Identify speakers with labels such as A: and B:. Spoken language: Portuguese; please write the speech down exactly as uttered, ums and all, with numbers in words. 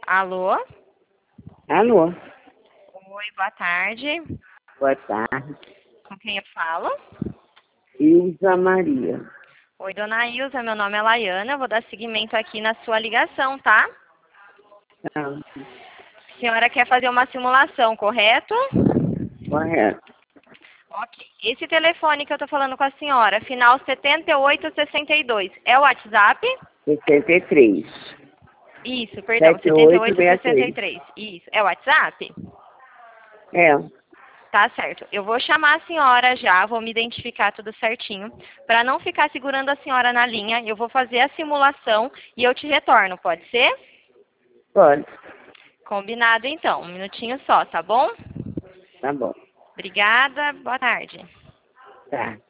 A: Alô?
B: Alô?
A: Oi, boa tarde.
B: Boa tarde.
A: Com quem eu falo?
B: Ilza Maria.
A: Oi, dona Ilza, meu nome é Laiana, eu vou dar seguimento aqui na sua ligação, tá?
B: Tá.
A: A senhora quer fazer uma simulação, correto?
B: Correto.
A: Ok. Esse telefone que eu tô falando com a senhora, final setenta e oito sessenta e dois, é o WhatsApp?
B: sessenta e três.
A: Isso, perdão,
B: sete oito
A: setenta e oito sessenta e
B: seis três.
A: três. Isso, é o WhatsApp?
B: É.
A: Tá certo. Eu vou chamar a senhora já, vou me identificar tudo certinho. Para não ficar segurando a senhora na linha, eu vou fazer a simulação e eu te retorno, pode ser?
B: Pode.
A: Combinado então. Um minutinho só, tá bom?
B: Tá bom.
A: Obrigada, boa tarde.
B: Tá.